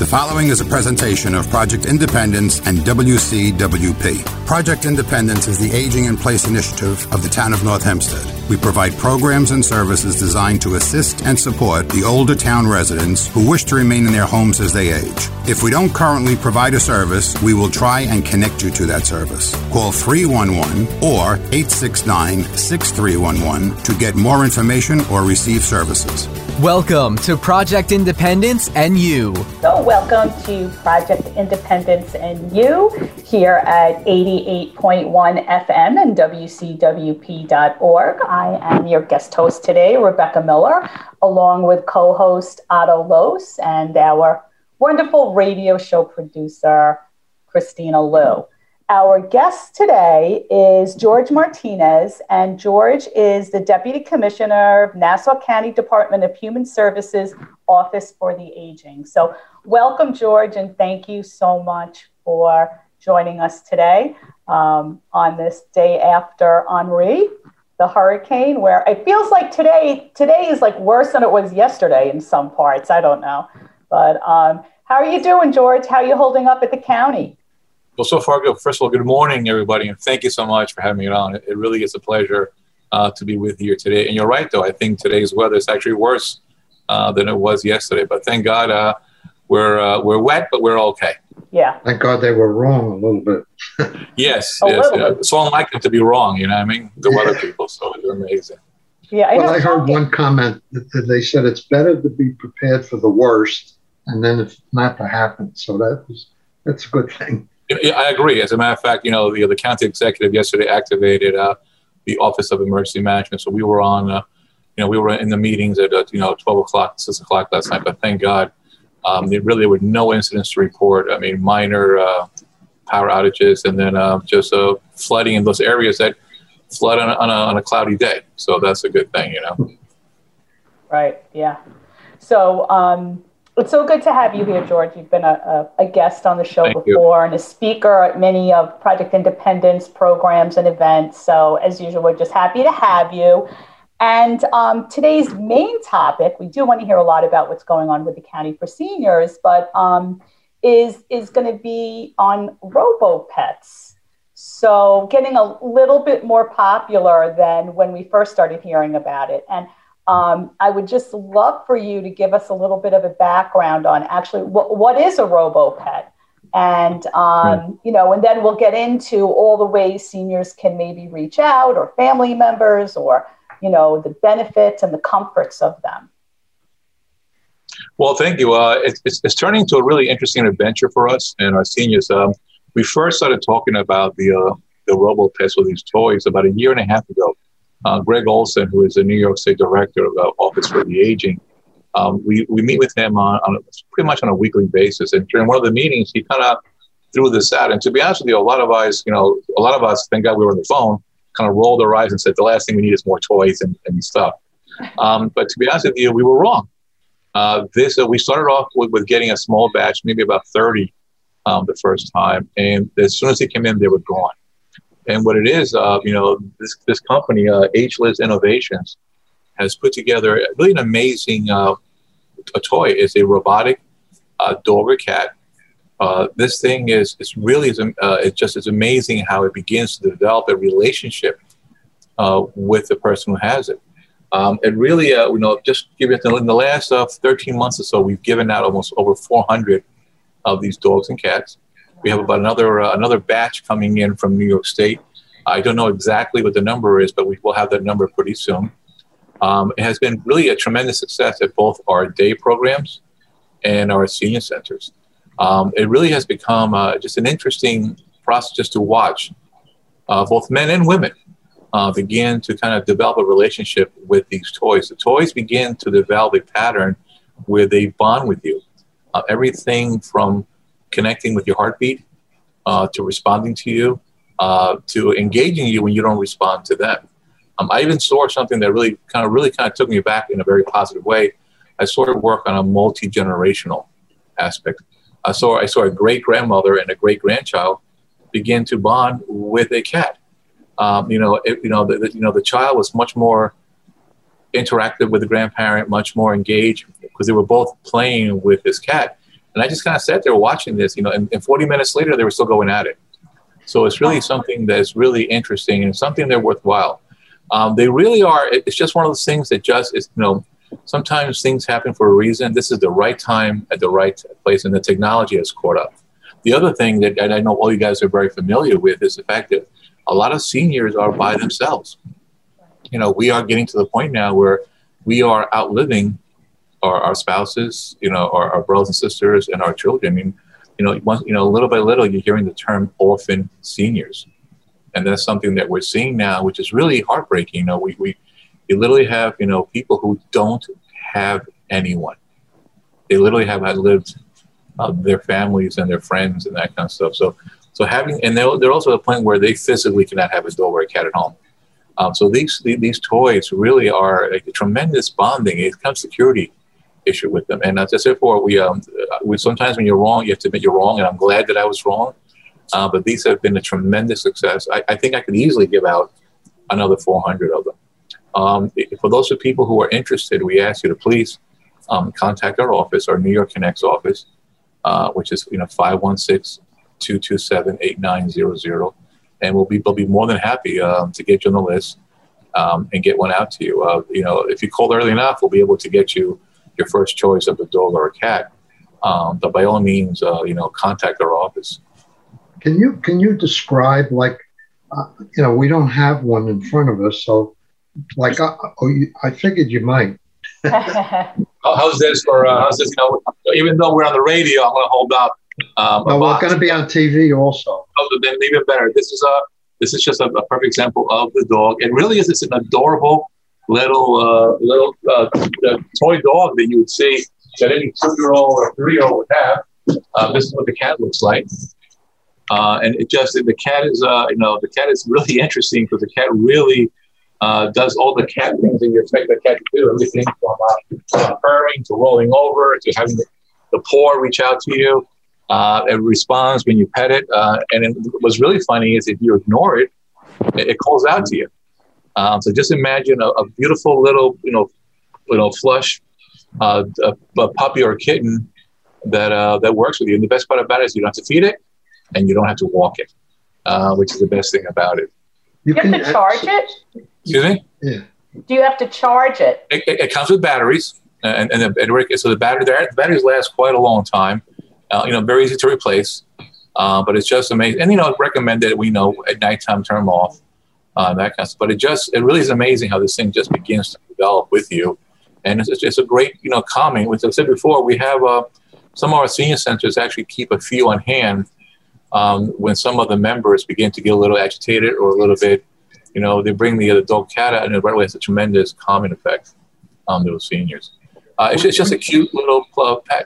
The following is a presentation of Project Independence and WCWP. Project Independence is the Aging in Place initiative of the town of North Hempstead. We provide programs and services designed to assist and support the older town residents who wish to remain in their homes as they age. If we don't currently provide a service, we will try and connect you to that service. Call 311 or 869-6311 to get more information or receive services. Welcome to Project Independence and You. So welcome to Project Independence and You here at 88.1 FM and WCWP.org. I am your guest host today, Rebecca Miller, along with co-host Otto Los and our wonderful radio show producer, Christina Liu. Our guest today is George Martinez, and George is the Deputy Commissioner of Nassau County Department of Human Services Office for the Aging. So welcome, George, and thank you so much for joining us today on this day after Henri, the hurricane, where it feels like today is like worse than it was yesterday in some parts. I don't know. But how are you doing, George? How are you holding up at the county? Well, so far, good. First of all, good morning, everybody, and thank you so much for having me on. It really is a pleasure to be with you here today. And you're right, though. I think today's weather is actually worse than it was yesterday. But thank God we're wet, but we're okay. Yeah. Thank God they were wrong a little bit. Yes. Little bit. So unlike them to be wrong, you know what I mean? The weather people, so it's amazing. Yeah. I heard one comment that they said it's better to be prepared for the worst and then it's not to happen. So that's a good thing. Yeah, I agree. As a matter of fact, the county executive yesterday activated the Office of Emergency Management. So we were on, we were in the meetings at 12 o'clock, 6 o'clock last night. But thank God, there were no incidents to report. I mean, minor power outages, and then just flooding in those areas that flood on a cloudy day. So that's a good thing, Right. Yeah. So. It's so good to have you here, George. You've been a guest on the show Thank before you. And a speaker at many of Project Independence programs and events. So as usual, we're just happy to have you. And today's main topic, we do want to hear a lot about what's going on with the county for seniors, but is going to be on robo-pets. So getting a little bit more popular than when we first started hearing about it. And I would just love for you to give us a little bit of a background on actually what is a robo-pet, and and then we'll get into all the ways seniors can maybe reach out, or family members, or the benefits and the comforts of them. Well, thank you. It's turning into a really interesting adventure for us and our seniors. We first started talking about the robo-pets with these toys about a year and a half ago. Greg Olson, who is the New York State Director of the Office for the Aging, we meet with him on pretty much on a weekly basis. And during one of the meetings, he kind of threw this out. And to be honest with you, a lot of us, thank God we were on the phone, kind of rolled our eyes and said, the last thing we need is more toys and stuff. But to be honest with you, we were wrong. We started off with getting a small batch, maybe about 30 the first time. And as soon as they came in, they were gone. And what it is, this company, Ageless Innovations, has put together really an amazing a toy. It's a robotic dog or cat. This thing is it's amazing how it begins to develop a relationship with the person who has it. It really, just give it in the last 13 months or so, we've given out almost over 400 of these dogs and cats. We have about another batch coming in from New York State. I don't know exactly what the number is, but we will have that number pretty soon. It has been really a tremendous success at both our day programs and our senior centers. It really has become just an interesting process just to watch both men and women begin to kind of develop a relationship with these toys. The toys begin to develop a pattern where they bond with you. Everything from connecting with your heartbeat, to responding to you, to engaging you when you don't respond to them. I even saw something that really kind of took me back in a very positive way. I saw it work on a multi-generational aspect. I saw a great grandmother and a great grandchild begin to bond with a cat. The child was much more interactive with the grandparent, much more engaged because they were both playing with this cat. And I just kind of sat there watching this, and 40 minutes later, they were still going at it. So it's really something that is really interesting and something they're worthwhile. They really are. It's just one of those things that just is, sometimes things happen for a reason. This is the right time at the right place, and the technology has caught up. The other thing that I know all you guys are very familiar with is the fact that a lot of seniors are by themselves. We are getting to the point now where we are outliving our spouses, our brothers and sisters and our children. I mean, little by little, you're hearing the term orphan seniors. And that's something that we're seeing now, which is really heartbreaking. You literally have, people who don't have anyone. They literally have outlived their families and their friends and that kind of stuff. So having, and they're also at a point where they physically cannot have a dog or a cat at home. So these toys really are a tremendous bonding. It becomes security issue with them. And as I said before, we sometimes when you're wrong, you have to admit you're wrong. And I'm glad that I was wrong. But these have been a tremendous success. I think I could easily give out another 400 of them. For those of people who are interested, we ask you to please contact our office, our New York Connects office, which is 516-227-8900, and we'll be more than happy to get you on the list and get one out to you. If you call early enough, we'll be able to get you your first choice of a dog or a cat. But by all means, contact our office. Can you describe, like, we don't have one in front of us, so like I figured you might. How's this? Even though we're on the radio, I'm going to hold up. No, we're going to be on TV also. Oh, then even better. This is just a perfect example of the dog. It really is. It's an adorable little toy dog that you would see that any 2-year-old or 3-year-old would have. This is what the cat looks like. And the cat is really interesting because the cat really does all the cat things that you expect the cat to do. Everything from purring to rolling over to having the paw reach out to you. It responds when you pet it. And what's really funny is if you ignore it, it calls out to you. So just imagine a beautiful little, flush a puppy or a kitten that works with you. And the best part about it is you don't have to feed it and you don't have to walk it, which is the best thing about it. You have to charge it? Excuse me? Yeah. Do you have to charge it? It comes with batteries. So the batteries last quite a long time. Very easy to replace. But it's just amazing. And, recommended, at nighttime, turn them off. That kind of stuff. But it really is amazing how this thing just begins to develop with you. And it's a great, calming. Which I said before, we have some of our senior centers actually keep a few on hand when some of the members begin to get a little agitated or a little bit, they bring the dog cat out and it right away has a tremendous calming effect on those seniors. It's just a cute little pet.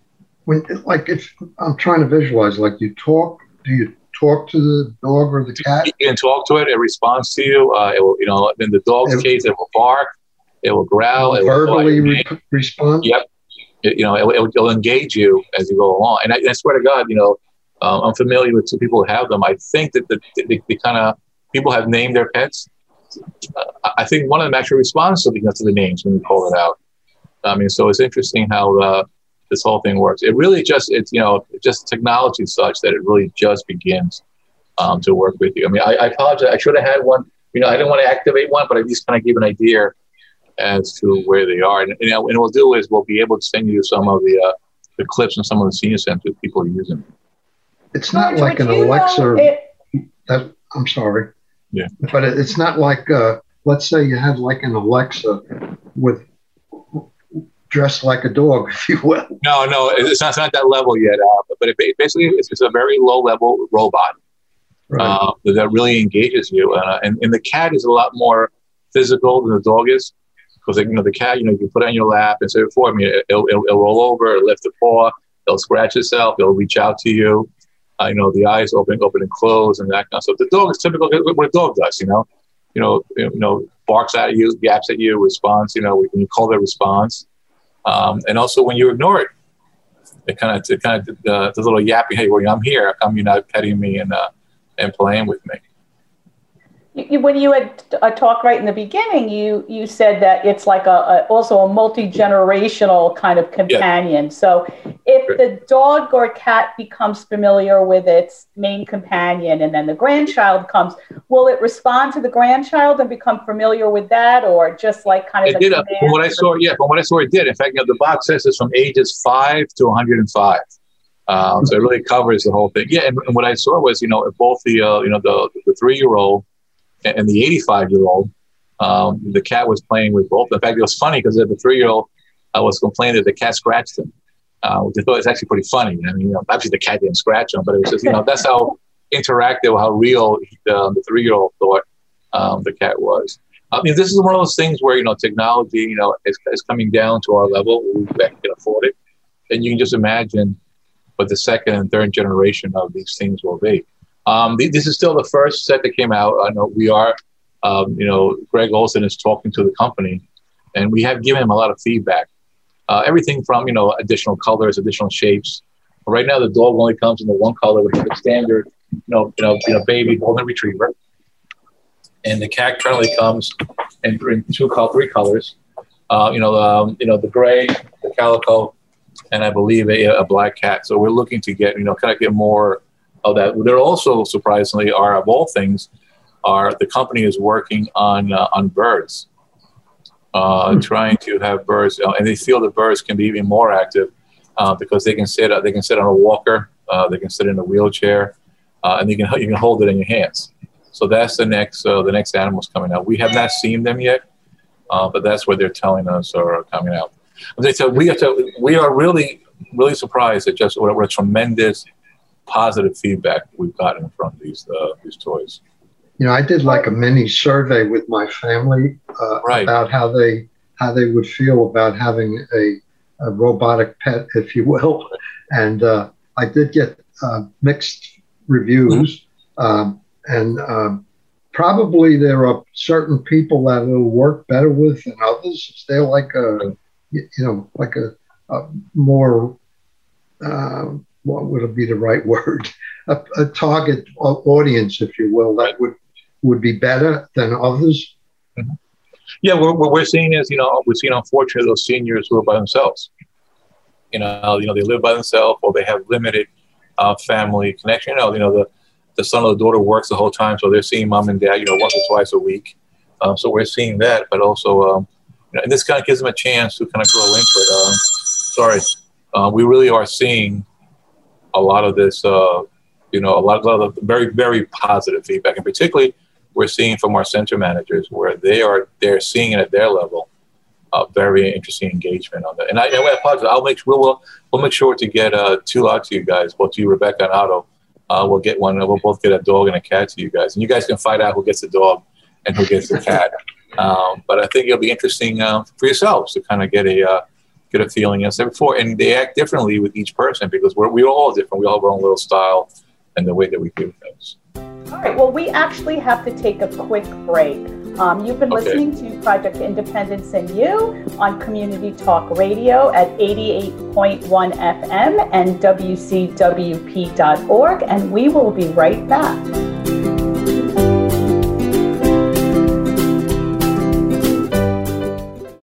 If I'm trying to visualize, do you talk to the dog or the cat? You can talk to it. It responds to you. It will, in the dog's case, it will bark. It will growl. It will verbally respond. Yep. It'll engage you as you go along. And I swear to God, I'm familiar with 2 people who have them. I think that the kind of people have named their pets. I think one of them actually responds to the names when you call it out. So it's interesting how this whole thing works. It really just technology such that it really just begins to work with you. I apologize. I should have had one. I didn't want to activate one, but I just kind of give an idea as to where they are. And what we'll do is we'll be able to send you some of the clips and some of the senior centers people are using. It's not like an Alexa. I'm sorry. Yeah. But it's not like, let's say you had like an Alexa with dressed like a dog, if you will. No, it's not that level yet. But basically, it's a very low-level robot that really engages you. And the cat is a lot more physical than the dog is. Because the cat, you can put it on your lap and say, for me, it'll roll over, it'll lift the paw, it'll scratch itself, it'll reach out to you. The eyes open and close and that kind of stuff. The dog is typical what a dog does, barks at you, yaps at you, responds, when you call their response. And also when you ignore it, it kind of does a little yapping, hey, I'm here, how come you're not petting me and playing with me? when you had talked right in the beginning, you said that it's like also a multi-generational kind of companion. Yeah. So if the dog or cat becomes familiar with its main companion and then the grandchild comes, will it respond to the grandchild and become familiar with that, or just like kind of? It did. From what I saw, it did. In fact, the box says it's from ages 5 to 105. So it really covers the whole thing. Yeah, and what I saw was, both the 3-year-old and the 85-year-old, the cat was playing with both. In fact, it was funny because the 3-year-old was complaining that the cat scratched him. I thought it was actually pretty funny. I mean, obviously the cat didn't scratch him, but it was just, that's how interactive, how real the 3-year-old thought the cat was. I mean, this is one of those things where, technology, is coming down to our level where we can afford it. And you can just imagine what the second and third generation of these things will be. This is still the first set that came out. I know we are, Greg Olson is talking to the company, and we have given him a lot of feedback. Everything from, additional colors, additional shapes. Right now, the dog only comes in the one color, which is the standard, baby golden retriever. And the cat currently comes in 3 colors. The gray, the calico, and I believe a black cat. So we're looking to get, kind of get more of that. There also, surprisingly, of all things, the company is working on birds, trying to have birds, and they feel the birds can be even more active because they can sit on a walker, they can sit in a wheelchair, and you can hold it in your hands. So that's the next animals coming out. We have not seen them yet, but that's what they're telling us are coming out. We are really, really surprised at just what a tremendous positive feedback we've gotten from these toys. I did like a mini survey with my family about how they would feel about having a robotic pet, if you will, and I did get mixed reviews, and probably there are certain people that it'll work better with than others. They're like a more, what would be the right word? A target audience, if you will, that would be better than others. Mm-hmm. Yeah, what we're seeing is, we're seeing, unfortunately, those seniors who are by themselves. They live by themselves, or they have limited family connection. The son or the daughter works the whole time, so they're seeing mom and dad, once or twice a week. So we're seeing that, but also, and this kind of gives them a chance to kind of grow into it. We really are seeing a lot of this, a lot of very, very positive feedback, and particularly we're seeing from our center managers where they're seeing it at their level. Very interesting engagement on that. And I apologize. We'll make sure to get 2 out to you guys, both to you, Rebecca, and Otto. We'll get one. We'll both get a dog and a cat to you guys, and you guys can find out who gets the dog and who gets the cat. But I think it'll be interesting for yourselves to kind of get a feeling, as I said before. And they act differently with each person because we're all different. We all have our own little style and the way that we do things. All right. Well, we actually have to take a quick break. You've been listening to Project Independence and You on Community Talk Radio at 88.1 FM and WCWP.org, and we will be right back.